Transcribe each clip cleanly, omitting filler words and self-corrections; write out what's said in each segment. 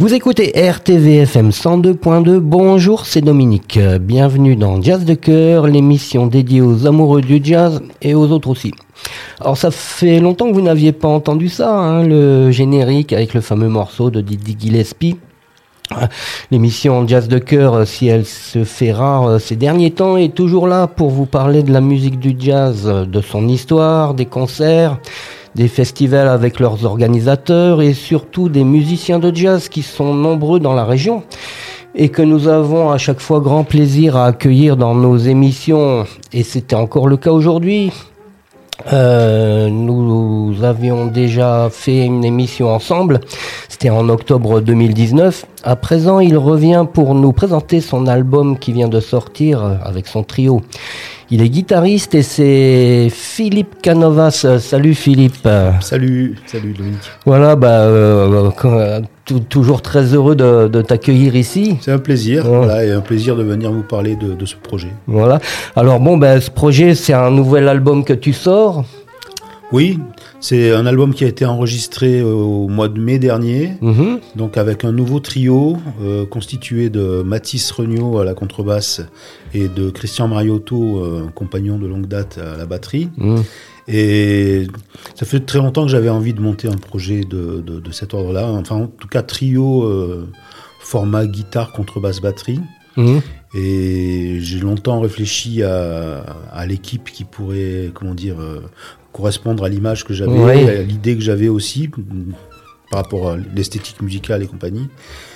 Vous écoutez RTVFM 102.2, bonjour, c'est Dominique. Bienvenue dans Jazz de Cœur, l'émission dédiée aux amoureux du jazz et aux autres aussi. Alors ça fait longtemps que vous n'aviez pas entendu ça, hein, le générique avec le fameux morceau de Dizzy Gillespie. L'émission Jazz de Cœur, si elle se fait rare ces derniers temps, est toujours là pour vous parler de la musique du jazz, de son histoire, des concerts, des festivals avec leurs organisateurs et surtout des musiciens de jazz qui sont nombreux dans la région et que nous avons à chaque fois grand plaisir à accueillir dans nos émissions, et c'était encore le cas aujourd'hui. Nous avions déjà fait une émission ensemble, c'était en octobre 2019. À présent, il revient pour nous présenter son album qui vient de sortir avec son trio. Il est guitariste et c'est Philippe Canovas. Salut Philippe. Salut Dominique. Voilà, toujours très heureux de t'accueillir ici. C'est un plaisir, voilà, et un plaisir de venir vous parler de ce projet. Voilà. Alors ce projet, c'est un nouvel album que tu sors. Oui, c'est un album qui a été enregistré au mois de mai dernier, donc avec un nouveau trio constitué de Mathis Regnault à la contrebasse et de Christian Mariotto, un compagnon de longue date à la batterie. Et ça fait très longtemps que j'avais envie de monter un projet de cet ordre-là, enfin en tout cas trio format guitare, contrebasse, batterie. Et j'ai longtemps réfléchi à l'équipe qui pourrait, correspondre à l'image que j'avais, à l'idée que j'avais aussi par rapport à l'esthétique musicale et compagnie.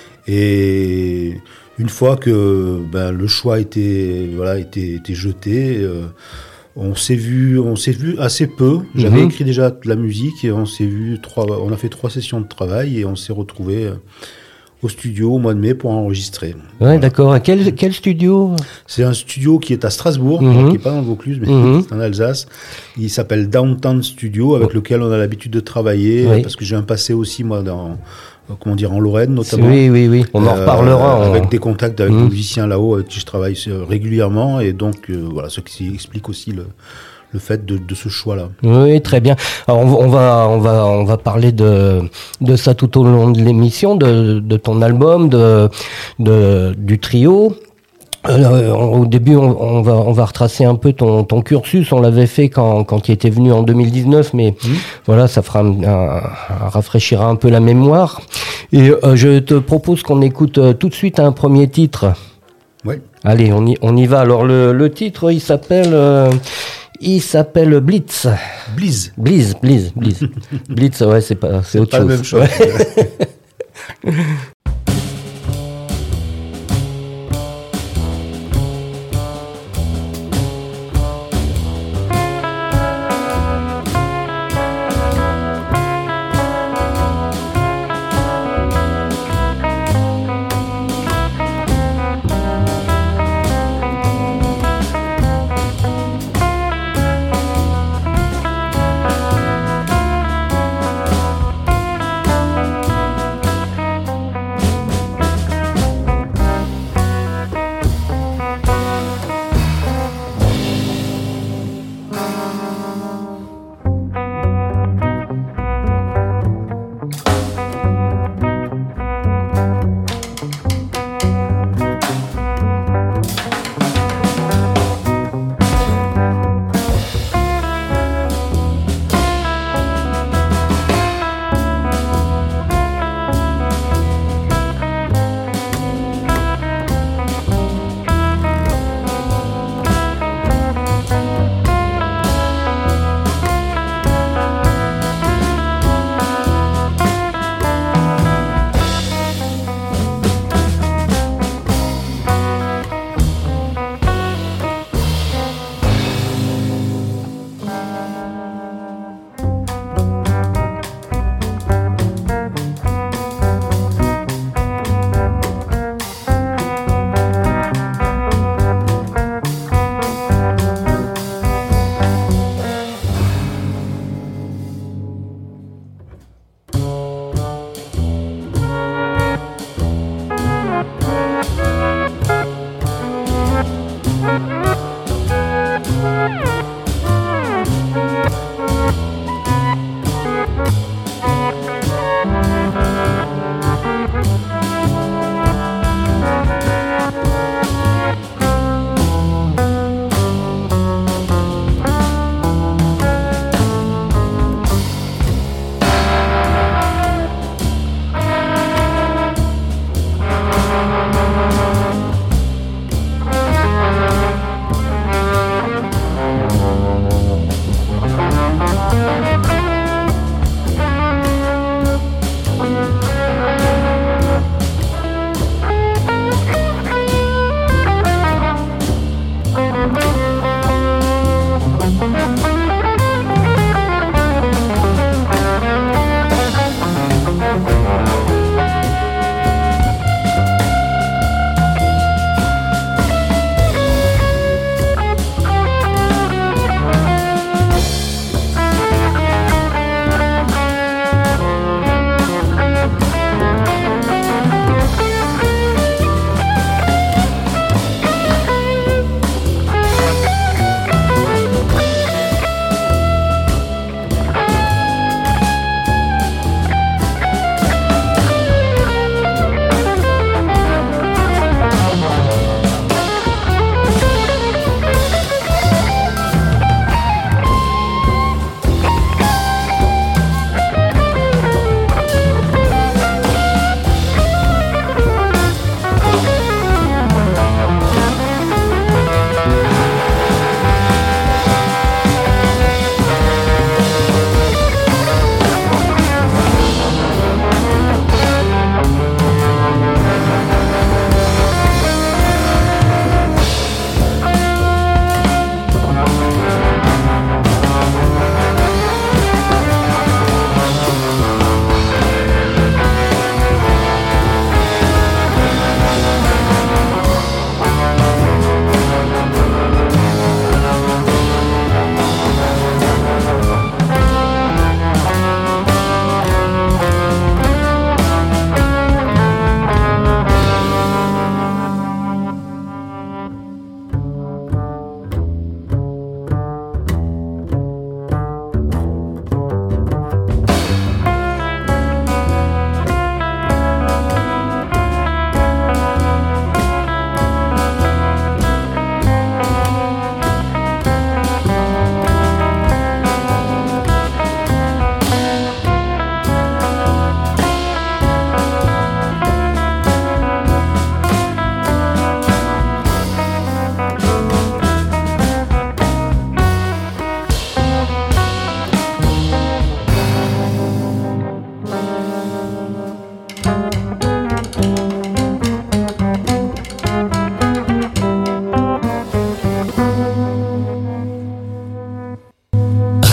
Et une fois que le choix était jeté, on s'est vu assez peu. J'avais écrit déjà de la musique et on a fait 3 sessions de travail et on s'est retrouvés au studio au mois de mai pour enregistrer. Ouais, voilà. D'accord. Quel studio ? C'est un studio qui est à Strasbourg, qui n'est pas dans le Vaucluse, mais c'est en Alsace. Il s'appelle Downtown Studio, avec lequel on a l'habitude de travailler, parce que j'ai un passé aussi, moi, en Lorraine, notamment. Oui. On en reparlera. Avec des contacts avec des musiciens là-haut, avec qui je travaille régulièrement, et donc, voilà, ce qui explique aussi le fait de ce choix-là. Oui, très bien. Alors on va parler de ça tout au long de l'émission, de ton album, du trio. Au début, on va retracer un peu ton cursus. On l'avait fait quand tu étais venu en 2019, mais voilà, ça rafraîchira un peu la mémoire. Et je te propose qu'on écoute tout de suite un premier titre. Oui. Allez, on y va. Alors le titre, il s'appelle Blitz. Blitz. Blitz, ouais, c'est autre chose. C'est pas la même chose. Ouais.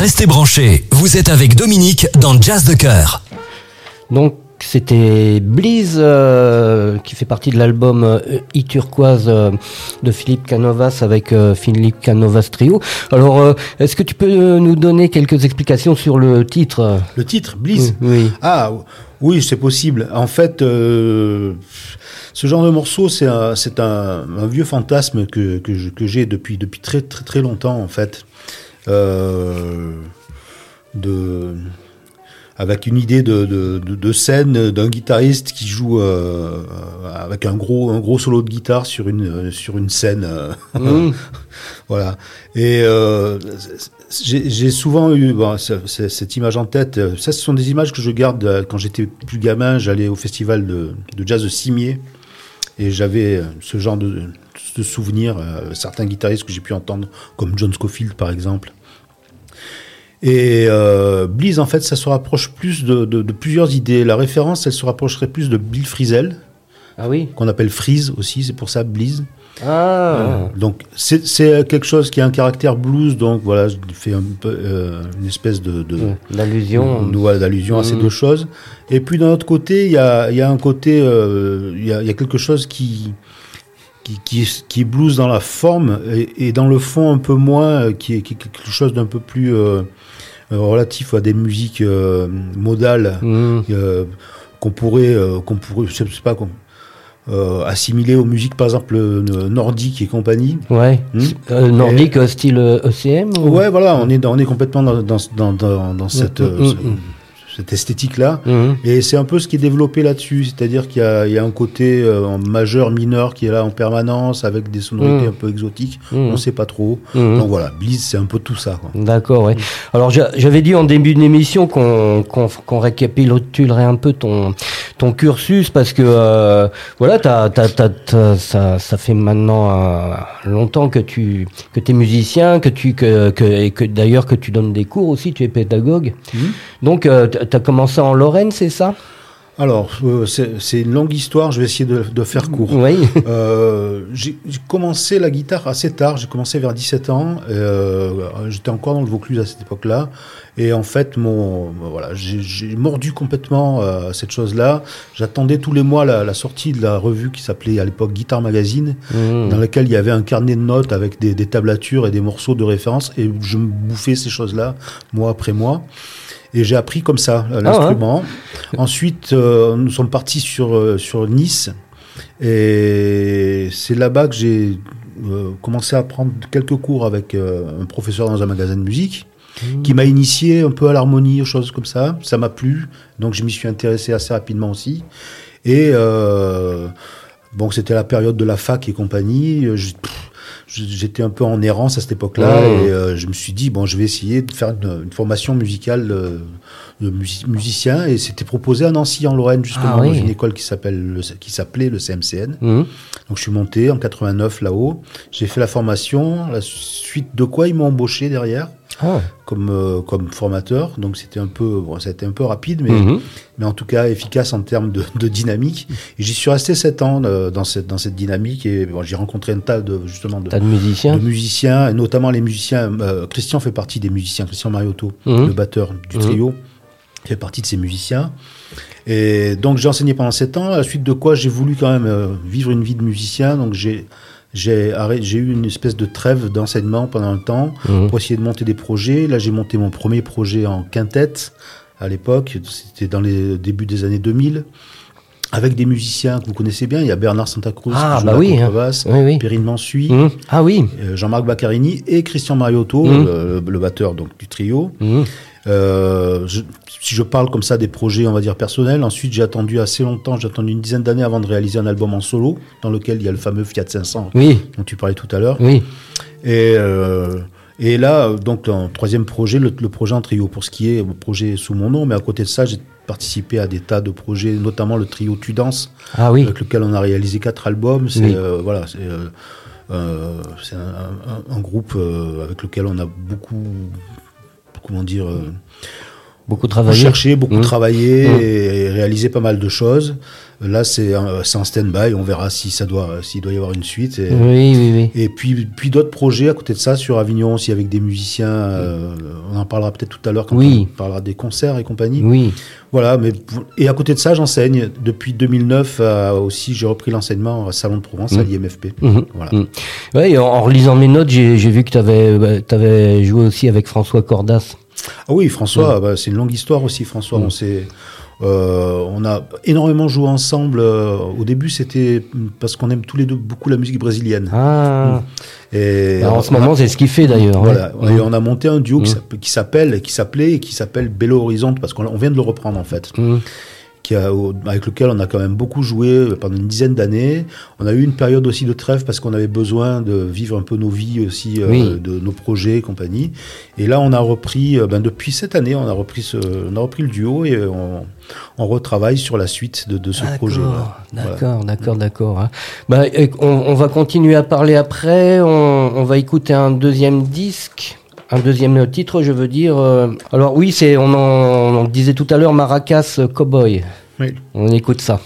Restez branchés, vous êtes avec Dominique dans Jazz de Cœur. Donc c'était Bliss qui fait partie de l'album I-Turquoise de Philippe Canovas avec Philippe Canovas Trio. Alors est-ce que tu peux nous donner quelques explications sur le titre ? Le titre, Bliss ? Oui. Ah oui, c'est possible. En fait, ce genre de morceau, c'est un vieux fantasme que j'ai depuis très très très longtemps en fait. Avec une idée de scène d'un guitariste qui joue avec un gros solo de guitare sur une scène. Voilà. Et j'ai souvent eu cette image en tête. Ça, ce sont des images que je garde quand j'étais plus gamin. J'allais au festival de jazz de Cimier et j'avais ce genre de souvenirs. Certains guitaristes que j'ai pu entendre, comme John Scofield par exemple. Et Bliss, en fait, ça se rapproche plus de plusieurs idées. La référence, elle se rapprocherait plus de Bill Frisell, qu'on appelle Freeze aussi, c'est pour ça Bliss. Donc c'est quelque chose qui a un caractère blues, donc voilà, je fais un peu une espèce d'allusion à ces deux choses. Et puis d'un autre côté, il y a un côté, il y a quelque chose qui est blues dans la forme et dans le fond un peu moins, qui est quelque chose d'un peu plus relatif à des musiques modales qu'on pourrait je sais pas, assimiler aux musiques par exemple nordiques et compagnie. Nordique style ECM ou... Ouais, voilà, on est complètement dans cette esthétique-là. Et c'est un peu ce qui est développé là-dessus, c'est-à-dire qu'il y a un côté majeur, mineur qui est là en permanence, avec des sonorités un peu exotiques, on ne sait pas trop. Donc voilà, Bliss, c'est un peu tout ça, quoi. D'accord, ouais. Alors j'avais dit en début d'émission qu'on récapitulerait un peu ton cursus, parce que voilà, ça fait maintenant longtemps que tu es musicien, que d'ailleurs que tu donnes des cours aussi, tu es pédagogue. Donc tu as commencé en Lorraine, c'est ça ? Alors, c'est une longue histoire, je vais essayer de faire court. Oui. J'ai commencé la guitare assez tard, j'ai commencé vers 17 ans, j'étais encore dans le Vaucluse à cette époque-là, et en fait, j'ai mordu complètement cette chose-là. J'attendais tous les mois la sortie de la revue qui s'appelait à l'époque Guitar Magazine, dans laquelle il y avait un carnet de notes avec des tablatures et des morceaux de référence, et je me bouffais ces choses-là, mois après mois. Et j'ai appris comme ça l'instrument. Ensuite, nous sommes partis sur Nice. Et c'est là-bas que j'ai commencé à prendre quelques cours avec un professeur dans un magasin de musique qui m'a initié un peu à l'harmonie, aux choses comme ça. Ça m'a plu. Donc je m'y suis intéressé assez rapidement aussi. Et c'était la période de la fac et compagnie. J'étais un peu en errance à cette époque-là et je me suis dit, je vais essayer de faire une formation musicale de musicien, et c'était proposé à Nancy en Lorraine justement, dans une école qui s'appelait le CMCN. Donc je suis monté en 89 là-haut, j'ai fait la formation, la suite de quoi ils m'ont embauché derrière comme formateur, donc c'était ça a été un peu rapide, mais en tout cas efficace en termes de dynamique, et j'y suis resté 7 ans dans cette dynamique, et j'ai rencontré un tas de musiciens, et notamment les musiciens. Christian fait partie des musiciens, Christian Mariotto, le batteur du trio, fait partie de ces musiciens. Et donc j'ai enseigné pendant 7 ans, à la suite de quoi j'ai voulu quand même vivre une vie de musicien, donc j'ai eu une espèce de trêve d'enseignement pendant un temps pour essayer de monter des projets. Là, j'ai monté mon premier projet en quintette à l'époque, c'était dans les débuts des années 2000, avec des musiciens que vous connaissez bien. Il y a Bernard Santa Cruz qui joue la contrebasse, Perrine Mansuy, Jean-Marc Baccarini et Christian Mariotto, le batteur donc du trio. Si je parle comme ça des projets, on va dire personnels, ensuite j'ai attendu assez longtemps, j'ai attendu une dizaine d'années avant de réaliser un album en solo, dans lequel il y a le fameux Fiat 500 dont tu parlais tout à l'heure. Et là, donc, le troisième projet, le projet en trio, pour ce qui est le projet sous mon nom, mais à côté de ça, j'ai participé à des tas de projets, notamment le trio Tu Danses, avec lequel on a réalisé 4 albums. C'est un groupe avec lequel on a beaucoup, Beaucoup travaillé. Cherché, beaucoup travaillé et réalisé pas mal de choses. Là, c'est en stand-by. On verra s'il doit y avoir une suite. Et, oui. Et puis d'autres projets à côté de ça sur Avignon aussi avec des musiciens. On en parlera peut-être tout à l'heure quand on parlera des concerts et compagnie. Oui. Voilà. Et à côté de ça, j'enseigne depuis 2009. Aussi, j'ai repris l'enseignement à Salon de Provence à l'IMFP. Voilà. Ouais, en relisant mes notes, j'ai vu que t'avais joué aussi avec François Cordas. Ah oui, François, c'est une longue histoire aussi. François, on a énormément joué ensemble. Au début, c'était parce qu'on aime tous les deux beaucoup la musique brésilienne. Et en ce moment, c'est ce qu'il fait d'ailleurs. Voilà. Et on a monté un duo qui s'appelle Belo Horizonte parce qu'on vient de le reprendre en fait. Avec lequel on a quand même beaucoup joué pendant une dizaine d'années. On a eu une période aussi de trêve parce qu'on avait besoin de vivre un peu nos vies aussi, de nos projets et compagnie. Et là, on a repris, depuis cette année, on a repris le duo et on retravaille sur la suite de ce projet. D'accord. Hein. On va continuer à parler après. On va écouter un deuxième disque. Un deuxième titre, je veux dire. Alors oui, on en disait tout à l'heure, Maracas Cowboy. Oui. On écoute ça.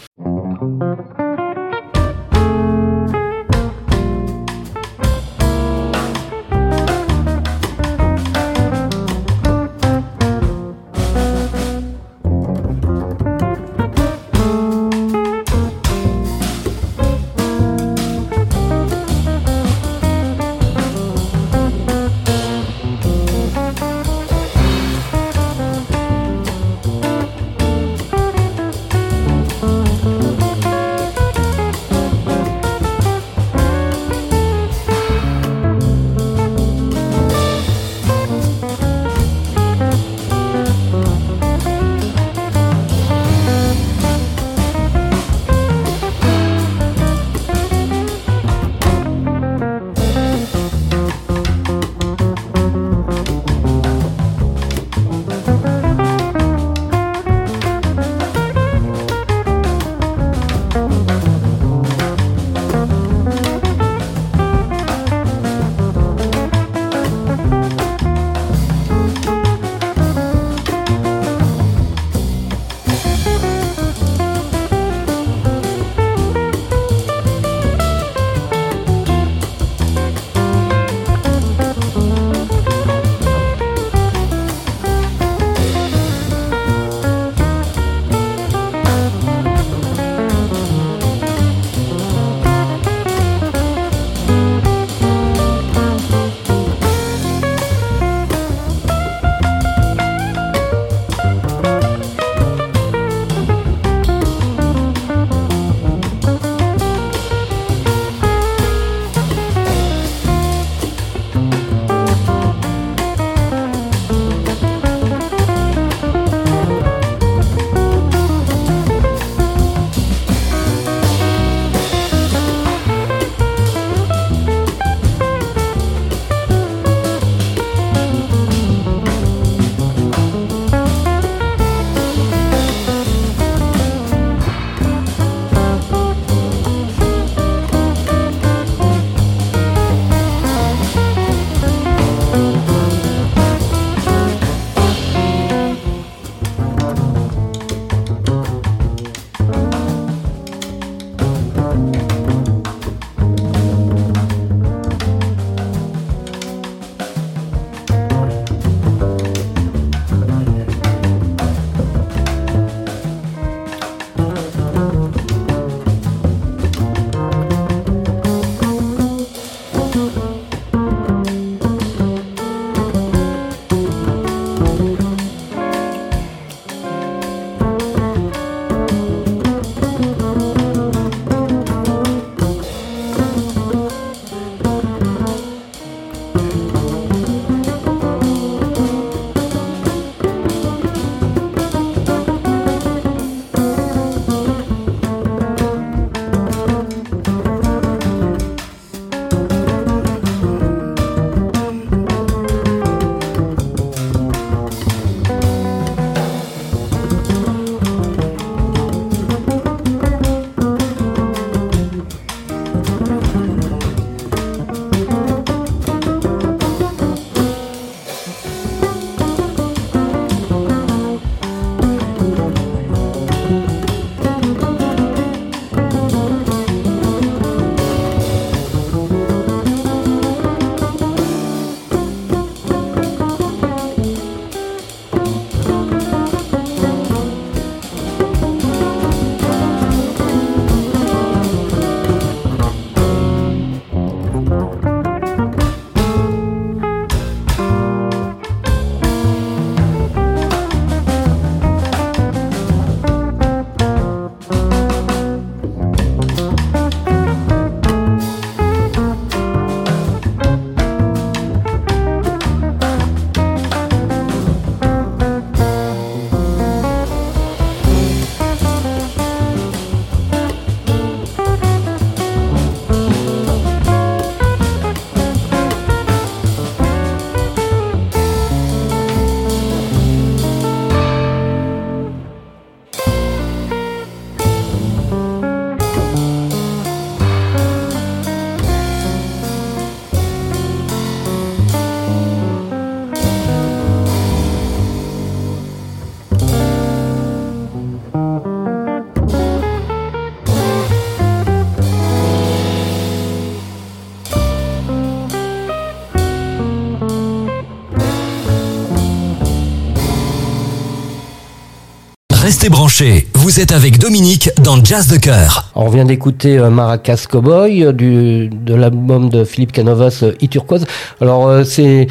Restez branchés, vous êtes avec Dominique dans Jazz de Cœur. On vient d'écouter Maracas Cowboy de l'album de Philippe Canovas, Turquoise. Alors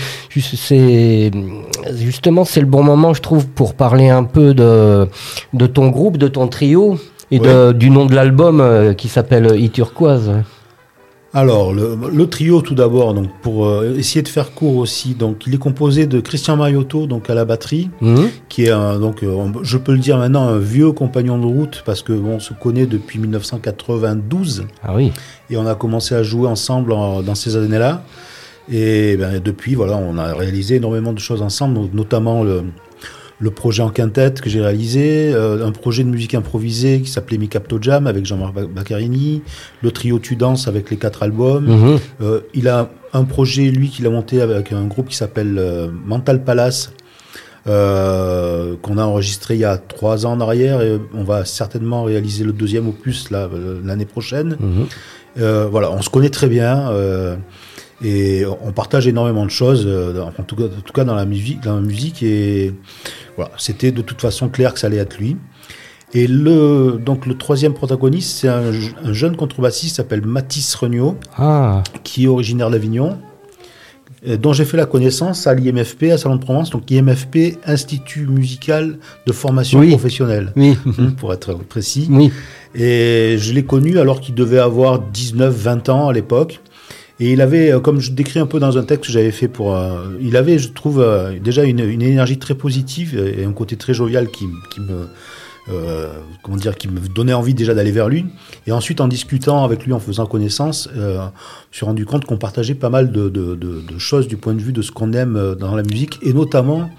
justement c'est le bon moment, je trouve, pour parler un peu de ton groupe, de ton trio et du nom de l'album qui s'appelle Turquoise. Alors, le trio, tout d'abord, donc pour essayer de faire court aussi, donc il est composé de Christian Mariotto, donc à la batterie, qui est je peux le dire maintenant, un vieux compagnon de route, parce que on se connaît depuis 1992. Ah oui. Et on a commencé à jouer ensemble dans ces années-là. Et depuis, voilà, on a réalisé énormément de choses ensemble, donc, notamment le projet en quintette que j'ai réalisé, un projet de musique improvisée qui s'appelait Mi Capto Jam avec Jean-Marc Baccarini, le trio Tu Danses avec les 4 albums. Il a un projet, lui, qu'il a monté avec un groupe qui s'appelle Mental Palace, qu'on a enregistré il y a 3 ans en arrière, et on va certainement réaliser le 2e opus l'année prochaine. Voilà, on se connaît très bien. Et on partage énormément de choses, en tout cas dans la musique, et voilà, c'était de toute façon clair que ça allait être lui. Et donc le 3e protagoniste, c'est un jeune contrebassiste qui s'appelle Mathis Regnault, qui est originaire d'Avignon, dont j'ai fait la connaissance à l'IMFP, à Salon de Provence, donc IMFP, Institut Musical de Formation Professionnelle, pour être précis. Oui. Et je l'ai connu alors qu'il devait avoir 19-20 ans à l'époque. Et il avait, comme je décris un peu dans un texte que j'avais fait il avait, je trouve, déjà une énergie très positive et un côté très jovial qui me donnait envie déjà d'aller vers lui. Et ensuite, en discutant avec lui, en faisant connaissance, je me suis rendu compte qu'on partageait pas mal de choses du point de vue de ce qu'on aime dans la musique, et notamment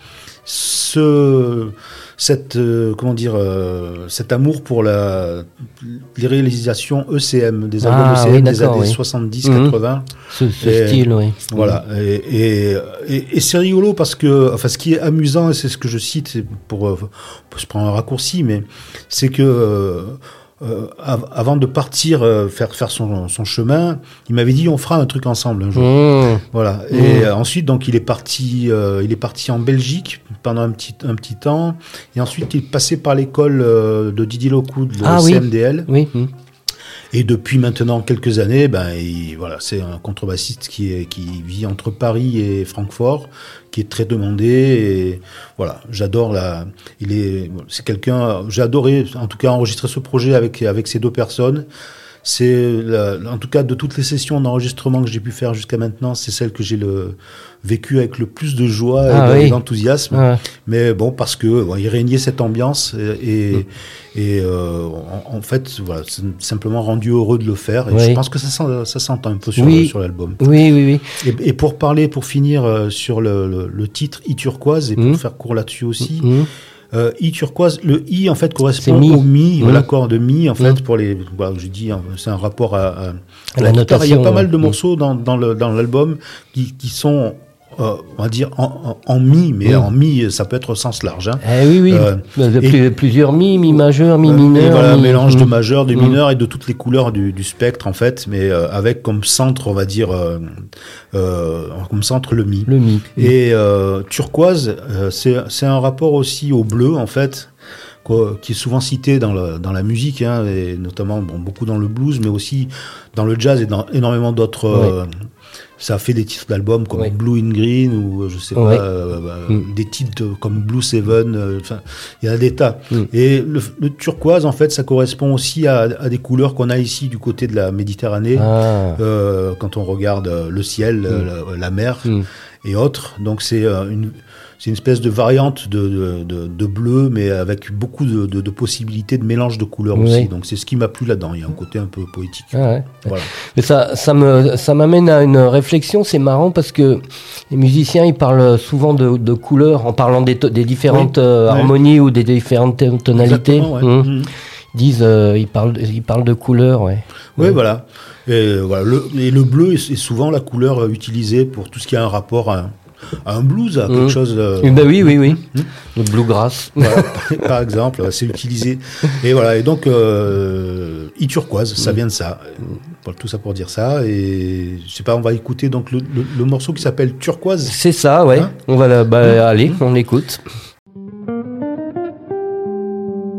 cet amour pour les réalisations ECM, des albums ECM des années 70-80. Ce style, oui. Voilà. Et c'est rigolo parce que, ce qui est amusant, et c'est ce que je cite, je prends un raccourci, mais c'est que, avant de partir faire son chemin, il m'avait dit on fera un truc ensemble un jour. Voilà. Et ensuite, donc il est parti en Belgique pendant un petit temps, et ensuite il est passé par l'école de Didier Lockwood, le CMDL. Oui. Et depuis maintenant quelques années, c'est un contrebassiste qui vit entre Paris et Francfort, qui est très demandé, et voilà, j'ai adoré en tout cas enregistrer ce projet avec ces 2 personnes. C'est en tout cas de toutes les sessions d'enregistrement que j'ai pu faire jusqu'à maintenant, c'est celle que j'ai vécu avec le plus de joie et d'enthousiasme. Mais bon, parce que il régnait cette ambiance, et en fait, voilà, c'est simplement rendu heureux de le faire. Et je pense que ça s'entend un peu sur l'album. Oui. Et pour finir sur le titre Turquoise, et pour faire court là-dessus aussi. Turquoise, le I en fait correspond au mi, l'accord de mi en fait pour les. Je dis, c'est un rapport à la notation. Il y a pas mal de morceaux dans l'album qui sont, on va dire en mi, mais en mi, ça peut être au sens large. Plusieurs mi majeur, mi mineur. Voilà, mélange de majeur, de mineur et de toutes les couleurs du spectre en fait, mais avec comme centre, on va dire, comme centre le mi. Et turquoise, c'est un rapport aussi au bleu en fait, qui est souvent cité dans la musique, et notamment beaucoup dans le blues, mais aussi dans le jazz et dans énormément d'autres. Ça a fait des titres d'albums comme Blue in Green, ou je sais pas, des titres comme Blue Seven. Il y en a des tas. Et le turquoise, en fait, ça correspond aussi à des couleurs qu'on a ici du côté de la Méditerranée, quand on regarde le ciel, la mer et autres. Donc c'est une espèce de variante de bleu, mais avec beaucoup de possibilités de mélange de couleurs aussi. Donc c'est ce qui m'a plu là-dedans. Il y a un côté un peu poétique. Voilà. Mais ça m'amène à une réflexion. C'est marrant parce que les musiciens, ils parlent souvent de couleurs en parlant des différentes harmonies ou des différentes tonalités. Ils disent, ils parlent de couleurs. Oui, voilà. Et le bleu est souvent la couleur utilisée pour tout ce qui a un rapport à un blues, à quelque chose. Oui. Le bluegrass. Voilà, par exemple, c'est utilisé. Et voilà. Et donc, turquoise, ça vient de ça. Tout ça pour dire ça. Et je sais pas, on va écouter donc le morceau qui s'appelle Turquoise. C'est ça, ouais. On va aller, on l'écoute.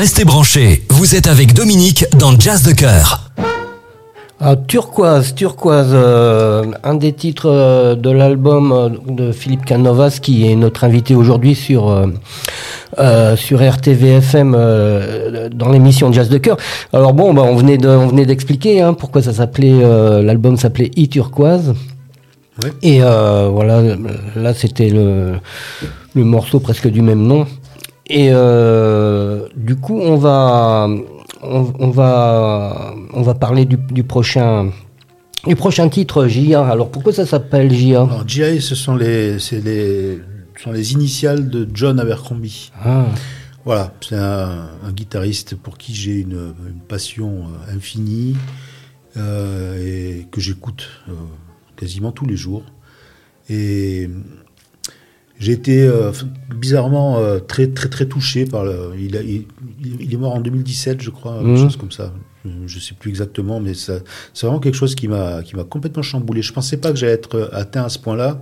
Restez branchés, vous êtes avec Dominique dans Jazz de Cœur. Ah, Turquoise, un des titres de l'album de Philippe Canovas, qui est notre invité aujourd'hui sur RTVFM dans l'émission Jazz de Cœur. Alors bon, on venait d'expliquer pourquoi ça s'appelait, l'album s'appelait Turquoise. Ouais. Et voilà, là c'était le morceau presque du même nom. Et du coup, on va parler du prochain titre, J.A. Alors pourquoi ça s'appelle J.A.? Alors J.A., ce sont les initiales de John Abercrombie. Ah. Voilà, c'est un guitariste pour qui j'ai une passion infinie et que j'écoute quasiment tous les jours. Et j'ai été bizarrement très très très touché par il est mort en 2017, je crois, quelque chose comme ça. Je sais plus exactement, mais c'est vraiment quelque chose qui m'a complètement chamboulé. Je pensais pas que j'allais être atteint à ce point-là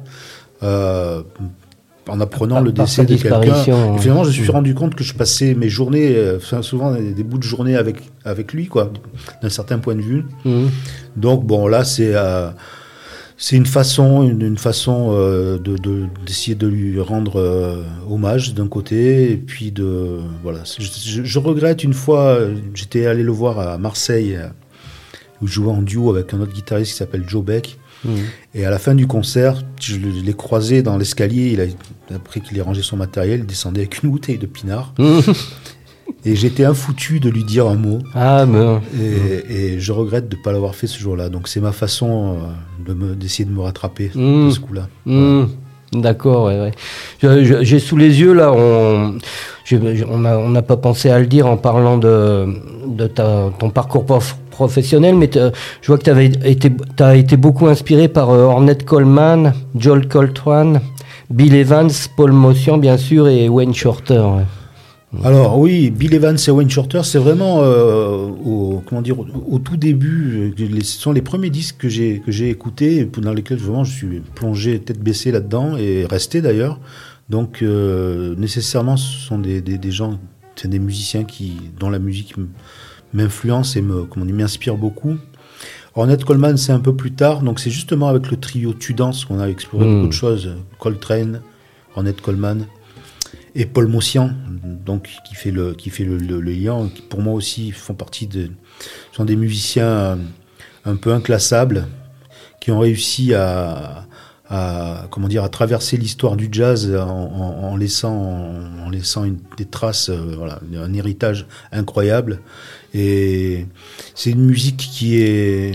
en apprenant le décès de quelqu'un. Et finalement, je me suis rendu compte que je passais mes journées, souvent des bouts de journée avec lui, quoi, d'un certain point de vue. Donc bon, là c'est une façon d'essayer de lui rendre hommage d'un côté, et puis voilà. Je regrette, une fois, j'étais allé le voir à Marseille, où je jouais en duo avec un autre guitariste qui s'appelle Joe Beck. Et à la fin du concert, je l'ai croisé dans l'escalier. Après qu'il ait rangé son matériel, il descendait avec une bouteille de pinard. Et j'étais infoutu de lui dire un mot. Ah, ben. Et je regrette de ne pas l'avoir fait ce jour-là. Donc c'est ma façon d'essayer de me rattraper de ce coup-là. Voilà. D'accord, ouais. J'ai sous les yeux, là, on n'a pas pensé à le dire en parlant de ton parcours professionnel, mais je vois que tu as été beaucoup inspiré par Ornette Coleman, Joel Coltrane, Bill Evans, Paul Motian, bien sûr, et Wayne Shorter. Ouais. Alors oui, Bill Evans et Wayne Shorter, c'est vraiment au tout début. Ce sont les premiers disques que j'ai écoutés, dans lesquels vraiment je suis plongé tête baissée là-dedans et resté d'ailleurs. Donc nécessairement, ce sont des gens, c'est des musiciens dont la musique m'influence et m'inspire beaucoup. Ornette Coleman, c'est un peu plus tard, donc c'est justement avec le trio Tudance qu'on a exploré beaucoup de choses. Coltrane, Ornette Coleman et Paul Motian, donc qui fait le lien, qui pour moi aussi sont des musiciens un peu inclassables, qui ont réussi à traverser l'histoire du jazz en laissant des traces, un héritage incroyable. Et c'est une musique qui est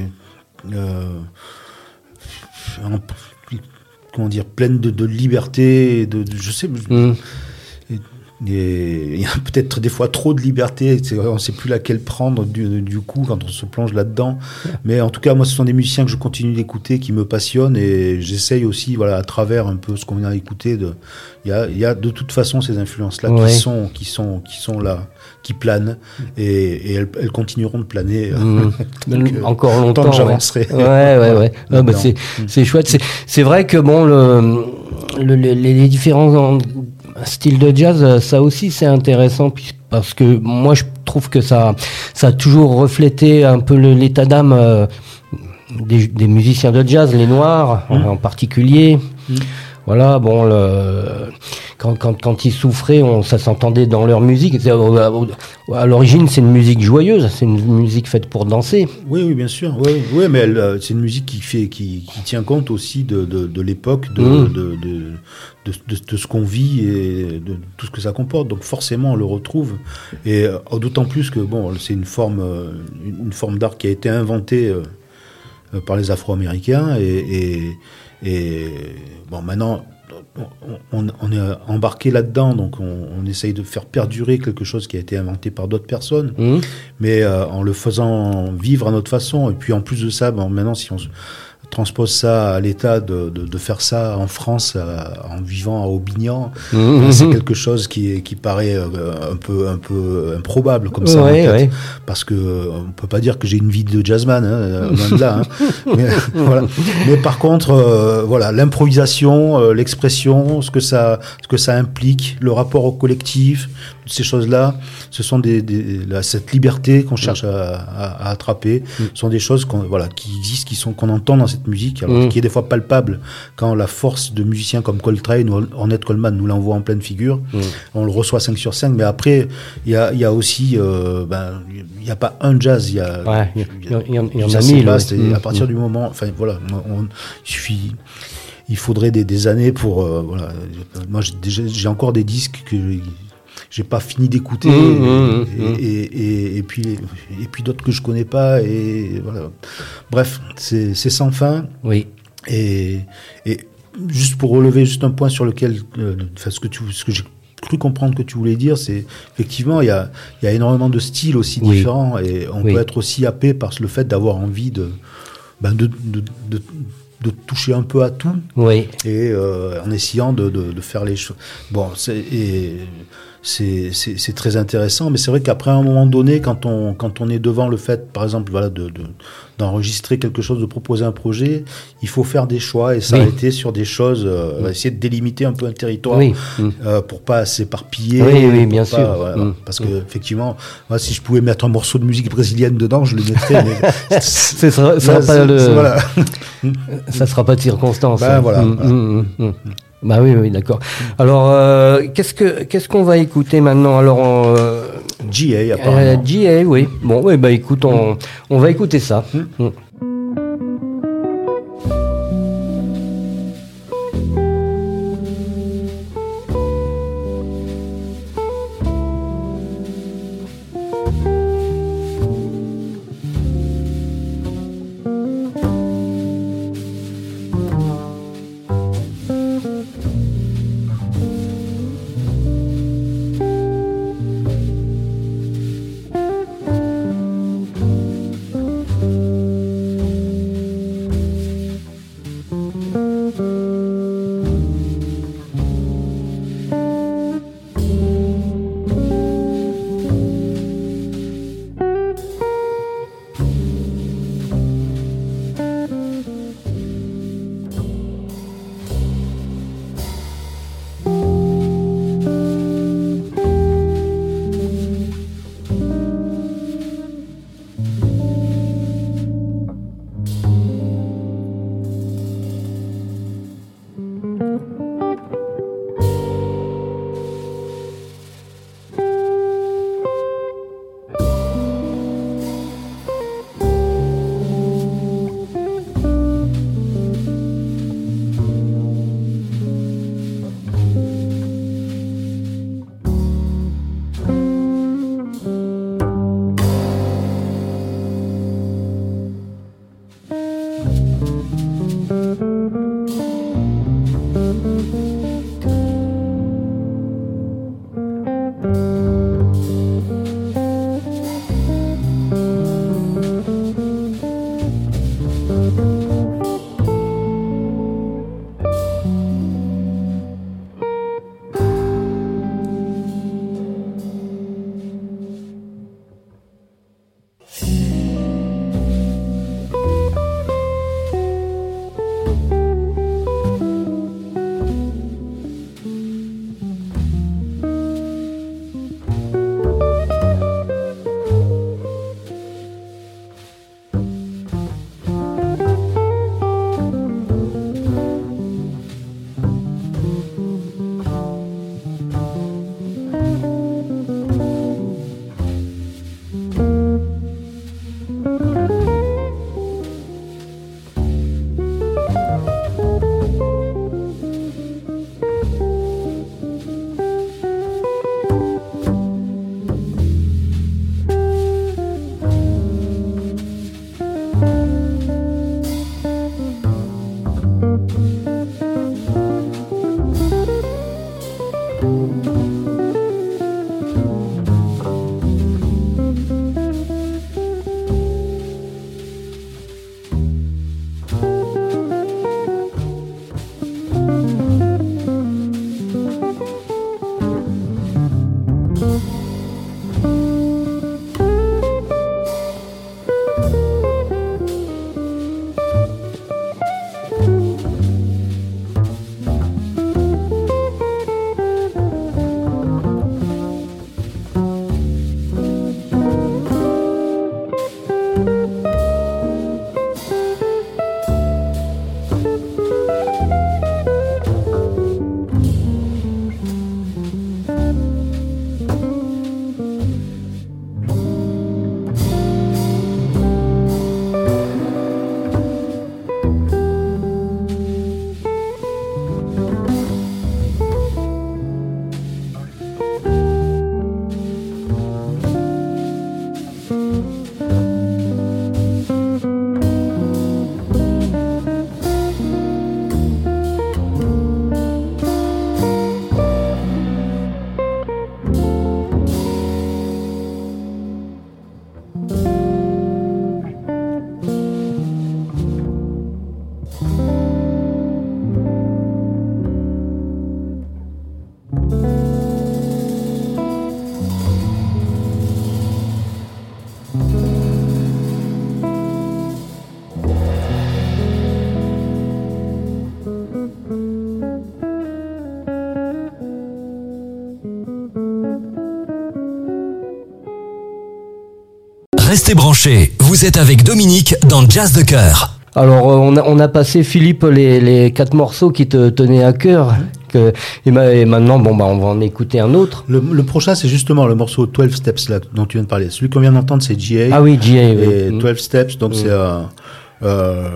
pleine de liberté, je sais. Et il y a peut-être des fois trop de liberté, on ne sait plus laquelle prendre du coup quand on se plonge là-dedans. Mais en tout cas, moi, ce sont des musiciens que je continue d'écouter, qui me passionnent, et j'essaye aussi, à travers un peu ce qu'on vient d'écouter, il y a de toute façon ces influences-là qui sont là, qui planent, et elles continueront de planer donc, encore longtemps. Tant que j'avancerai. Ouais. C'est chouette. C'est vrai que les différents style de jazz, ça aussi c'est intéressant, parce que moi je trouve que ça a toujours reflété un peu l'état d'âme des musiciens de jazz, les Noirs en particulier. Voilà, quand ils souffraient, ça s'entendait dans leur musique. À l'origine, c'est une musique joyeuse, c'est une musique faite pour danser. Oui, bien sûr. Oui, mais c'est une musique qui tient compte aussi de l'époque, de ce qu'on vit et de tout ce que ça comporte. Donc forcément, on le retrouve. Et d'autant plus que c'est une forme d'art qui a été inventée par les Afro-Américains et maintenant on est embarqué là-dedans, donc on essaye de faire perdurer quelque chose qui a été inventé par d'autres personnes, mais en le faisant vivre à notre façon. Et puis en plus de ça, maintenant, transpose ça à l'état de faire ça en France en vivant à Aubignan, c'est quelque chose qui paraît un peu improbable comme ça, parce que on peut pas dire que j'ai une vie de jazzman, loin de là. Mais, voilà. Mais par contre, voilà, l'improvisation, l'expression, ce que ça implique, le rapport au collectif, toutes ces choses-là, ce sont cette liberté qu'on cherche à attraper, sont des choses qui existent, qu'on entend dans cette musique, alors, qui est des fois palpable quand la force de musiciens comme Coltrane ou Ornette Coleman nous l'envoie en pleine figure. On le reçoit 5 sur 5, mais après, il y a aussi, il n'y a pas un jazz, il y en a mille. Et à partir du moment, enfin voilà, il faudrait des années pour, voilà. Moi, j'ai encore des disques que j'ai pas fini d'écouter, et puis d'autres que je connais pas, et voilà. Bref, c'est sans fin. Oui. Et juste pour relever juste un point sur lequel, ce que j'ai cru comprendre que tu voulais dire, c'est effectivement il y a énormément de styles aussi différents, et on peut être aussi happé par le fait d'avoir envie de toucher un peu à tout, et en essayant de faire les choses. Bon, c'est très intéressant, mais c'est vrai qu'après un moment donné, quand on est devant le fait, par exemple, voilà, d'enregistrer quelque chose, de proposer un projet, il faut faire des choix et s'arrêter sur des choses, essayer de délimiter un peu un territoire, pour pas s'éparpiller. Oui, bien sûr. Parce que effectivement, moi, si je pouvais mettre un morceau de musique brésilienne dedans, je le mettrais. Mais ça sera pas de circonstance. Voilà. Bah oui, d'accord. Alors, qu'est-ce qu'on va écouter maintenant? Alors, GA, apparemment. GA, oui. Bon, oui, bah écoute, on va écouter ça. Restez branchés, vous êtes avec Dominique dans Jazz de Cœur. Alors, on a passé, Philippe, les 4 morceaux qui te tenaient à cœur. Et maintenant, on va en écouter un autre. Le prochain, c'est justement le morceau 12 Steps là, dont tu viens de parler. Celui qu'on vient d'entendre, c'est G.A. Ah oui, G.A. Et oui. 12 Steps, donc c'est un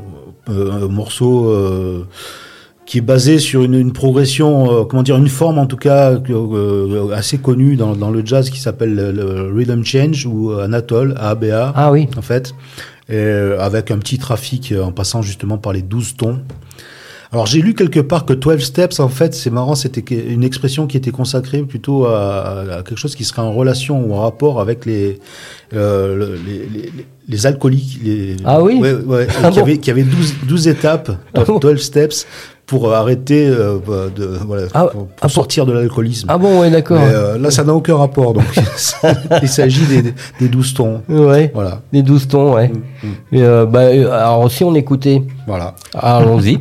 morceau qui est basé sur une progression, une forme en tout cas assez connue dans le jazz qui s'appelle le Rhythm Change ou Anatole, ABA, Ah oui. en fait, et avec un petit trafic en passant justement par les 12 tons. Alors j'ai lu quelque part que 12 Steps, en fait, c'est marrant, c'était une expression qui était consacrée plutôt à quelque chose qui serait en relation ou en rapport avec les alcooliques. Ah oui. Ouais, Ah qui avait 12 étapes, 12 Steps, pour arrêter pour sortir de l'alcoolisme. Ah bon, ouais, d'accord. Mais là, ça n'a aucun rapport, donc il s'agit des 12 tons. Ouais. Voilà. Les 12 tons, ouais. Et, alors si on écoutait. Voilà. Allons-y.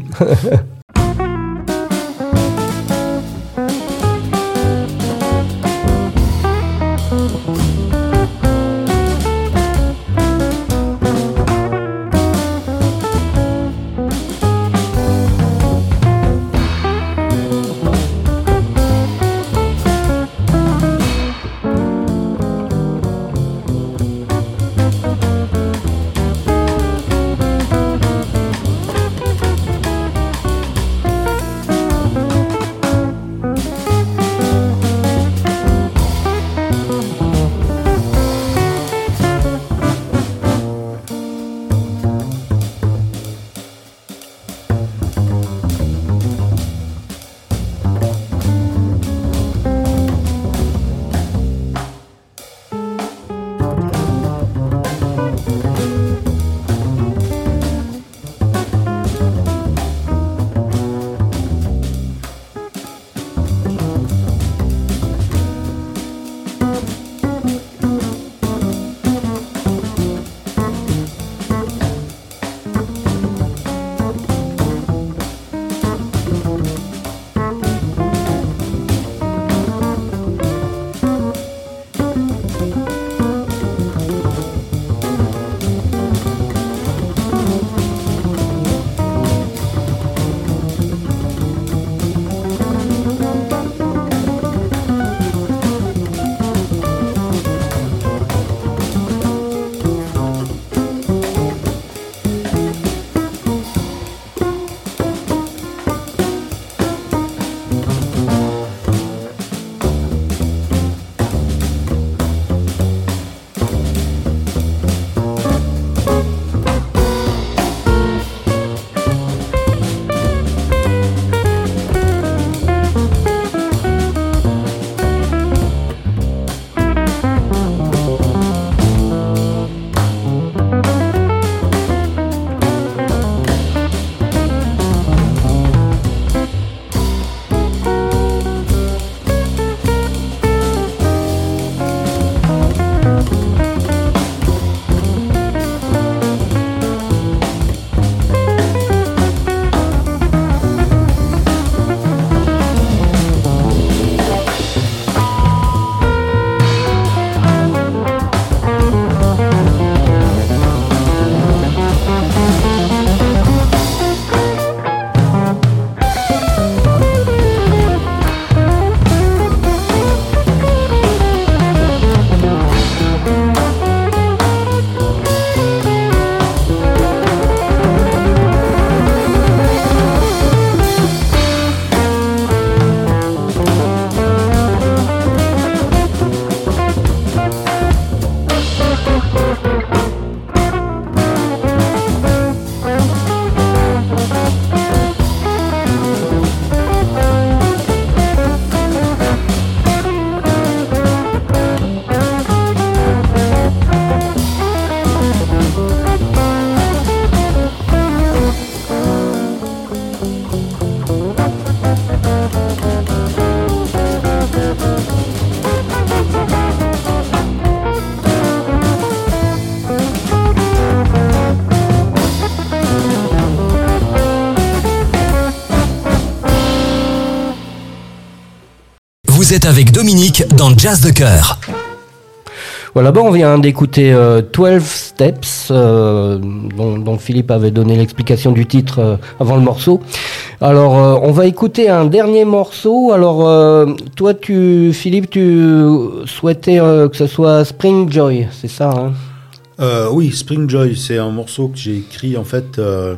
Vous êtes avec Dominique dans Jazz de Cœur. Voilà, on vient d'écouter 12 Steps, dont Philippe avait donné l'explication du titre avant le morceau. Alors, on va écouter un dernier morceau. Alors, toi, Philippe, tu souhaitais que ce soit Spring Joy, c'est ça, hein? Oui, Spring Joy, c'est un morceau que j'ai écrit en fait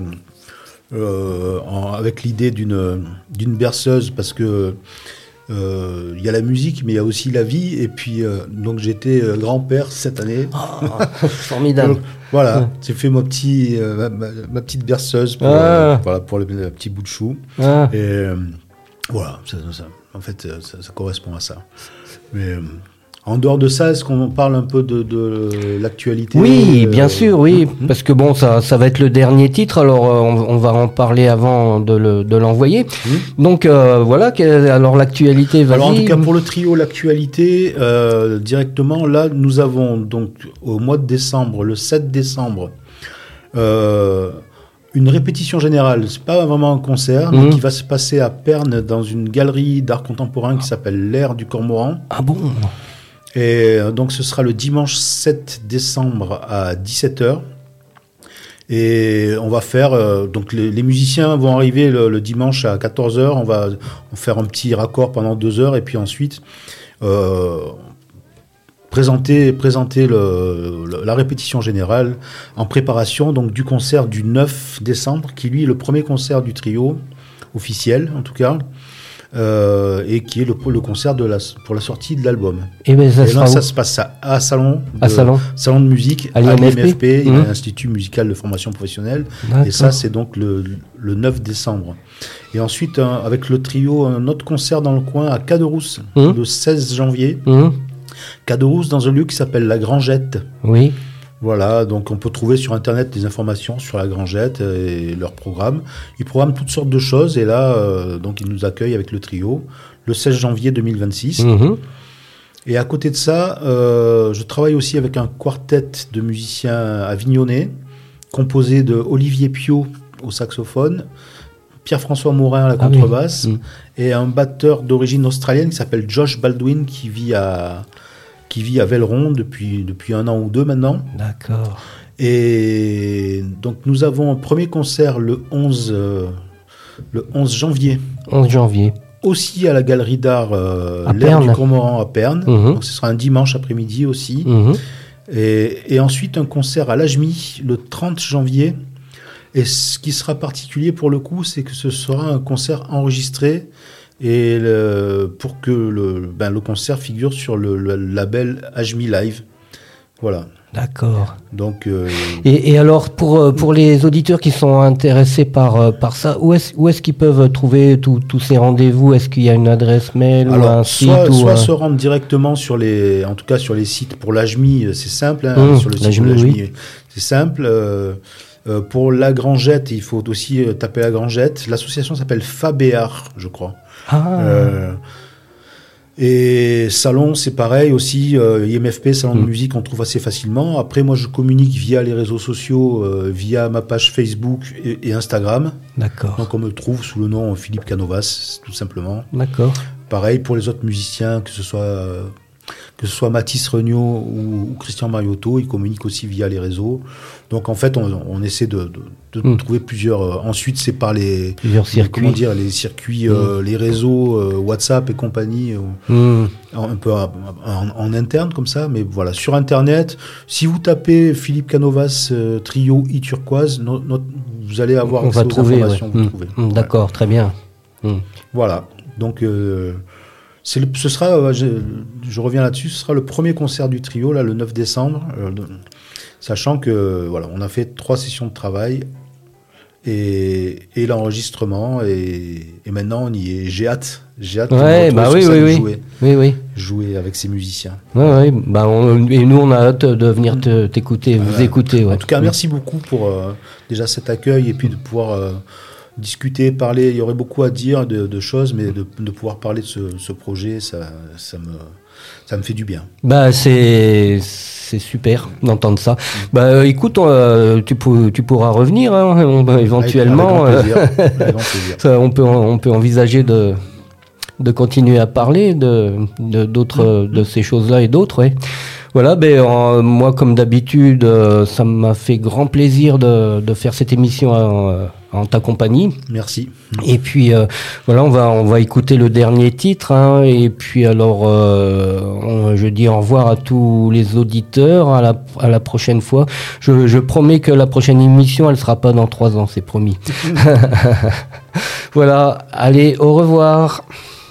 avec l'idée d'une berceuse, parce que il y a la musique, mais il y a aussi la vie. Et puis, donc j'étais grand-père cette année. Oh, formidable. Donc, voilà, j'ai fait ma petite berceuse pour, pour le petit bout de chou. Et voilà, en fait, ça correspond à ça. Mais en dehors de ça, est-ce qu'on parle un peu de l'actualité? Oui, bien sûr, oui. Parce que ça va être le dernier titre, alors on va en parler avant de l'envoyer. Donc voilà, alors l'actualité, vas-y. Alors en tout cas pour le trio, l'actualité, directement, là nous avons donc au mois de décembre, le 7 décembre, une répétition générale, c'est pas vraiment un concert, mais qui va se passer à Perne dans une galerie d'art contemporain qui s'appelle l'Air du Cormoran. Ah bon? Et donc ce sera le dimanche 7 décembre à 17h. Et on va faire, donc les musiciens vont arriver le dimanche à 14h, on va faire un petit raccord pendant 2 heures, et puis ensuite présenter la répétition générale en préparation donc du concert du 9 décembre, qui lui est le premier concert du trio, officiel en tout cas. Et qui est le concert pour la sortie de l'album. Et ça se passe à Salon de musique à l'IMFP, l'Institut musical de formation professionnelle. D'accord. Et ça, c'est donc le 9 décembre. Et ensuite, avec le trio, un autre concert dans le coin à Caderousse, le 16 janvier. Caderousse, dans un lieu qui s'appelle La Grangette. Oui. Voilà, donc on peut trouver sur Internet des informations sur la Grangette et leur programme. Ils programment toutes sortes de choses, et là, donc ils nous accueillent avec le trio le 16 janvier 2026. Et à côté de ça, je travaille aussi avec un quartet de musiciens avignonnais, composé de Olivier Piot au saxophone, Pierre-François Morin à la contrebasse, et un batteur d'origine australienne qui s'appelle Josh Baldwin, qui vit à Velleron depuis 1 an ou 2 maintenant. D'accord. Et donc nous avons un premier concert le 11 janvier. 11 janvier. Aussi à la galerie d'art l'Air du Cormoran à Perne. Donc ce sera un dimanche après-midi aussi. Et ensuite un concert à l'Ajmi le 30 janvier. Et ce qui sera particulier pour le coup, c'est que ce sera un concert enregistré, et pour que le concert figure sur le label Ajmi Live. Voilà. D'accord. Donc, et alors, pour les auditeurs qui sont intéressés par ça, où est-ce qu'ils peuvent trouver tous ces rendez-vous? Est-ce qu'il y a une adresse mail ou un site? Soit se rendre directement sur les sites pour l'Ajmi, c'est simple. Sur le site de l'Ajmi, c'est simple. Pour la Grangette, il faut aussi taper la Grangette. L'association s'appelle Fabéar, je crois. Et Salon, c'est pareil aussi. IMFP, Salon de musique, on trouve assez facilement. Après, moi, je communique via les réseaux sociaux, via ma page Facebook et Instagram. D'accord. Donc, on me trouve sous le nom Philippe Canovas, tout simplement. D'accord. Pareil pour les autres musiciens, que ce soit Mathis Regnault ou Christian Mariotto, ils communiquent aussi via les réseaux. Donc en fait, on essaie de trouver plusieurs. Ensuite, c'est par plusieurs circuits. Les circuits, les réseaux WhatsApp et compagnie, un peu en interne comme ça. Mais voilà, sur Internet, si vous tapez Philippe Canovas trio I Turquoise, vous allez avoir accès aux informations. Vous trouvez. D'accord, très bien. Voilà. Donc ce sera, je reviens là-dessus, ce sera le premier concert du trio, là, le 9 décembre, sachant que, voilà, on a fait 3 sessions de travail et l'enregistrement, et maintenant on y est. J'ai hâte de jouer avec ces musiciens. Et nous on a hâte de venir t'écouter, vous écouter. En tout cas, merci beaucoup pour déjà cet accueil, et puis de pouvoir discuter, parler. Il y aurait beaucoup à dire de choses, mais de pouvoir parler de ce projet, ça me fait du bien. C'est super d'entendre ça. Écoute, tu pourras revenir éventuellement. Avec grand plaisir. Ça, on peut envisager de de continuer à parler d'autres de ces choses-là et d'autres. Ouais. Voilà, moi comme d'habitude, ça m'a fait grand plaisir de faire cette émission en ta compagnie. Merci. Et puis voilà, on va écouter le dernier titre, hein, et puis alors je dis au revoir à tous les auditeurs, à la prochaine fois. Je promets que la prochaine émission, elle sera pas dans 3 ans, c'est promis. Voilà, allez, au revoir.